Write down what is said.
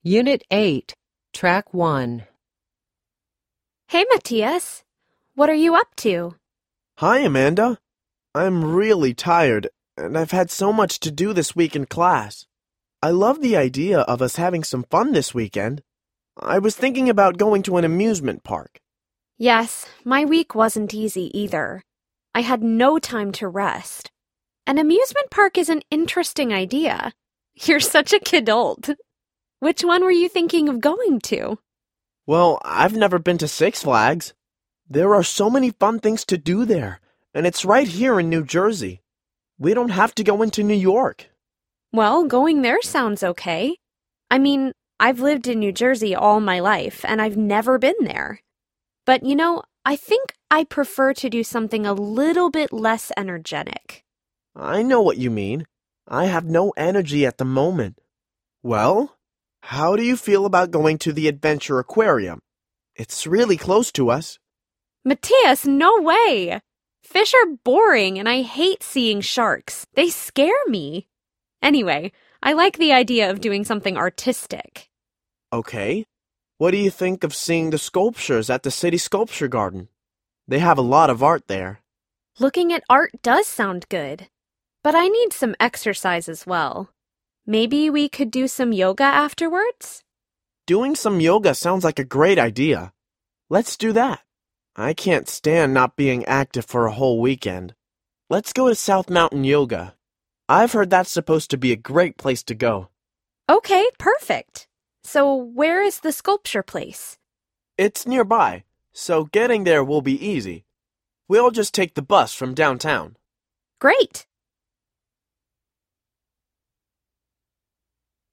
Unit 8, Track 1. Hey, Matthias. What are you up to? Hi, Amanda. I'm really tired, and I've had so much to do this week in class. I love the idea of us having some fun this weekend. I was thinking about going to an amusement park. Yes, my week wasn't easy either. I had no time to rest. An amusement park is an interesting idea. You're such a kidult. Which one were you thinking of going to? Well, I've never been to Six Flags. There are so many fun things to do there, and it's right here in New Jersey. We don't have to go into New York. Well, going there sounds okay. I mean, I've lived in New Jersey all my life, and I've never been there. But, I think I prefer to do something a little bit less energetic. I know what you mean. I have no energy at the moment. Well, how do you feel about going to the Adventure Aquarium? It's really close to us. Matthias, no way! Fish are boring, and I hate seeing sharks. They scare me. Anyway, I like the idea of doing something artistic. Okay. What do you think of seeing the sculptures at the City Sculpture Garden? They have a lot of art there. Looking at art does sound good, but I need some exercise as well. Maybe we could do some yoga afterwards? Doing some yoga sounds like a great idea. Let's do that. I can't stand not being active for a whole weekend. Let's go to South Mountain Yoga. I've heard that's supposed to be a great place to go. Okay, perfect. So where is the sculpture place? It's nearby, so getting there will be easy. We'll just take the bus from downtown. Great!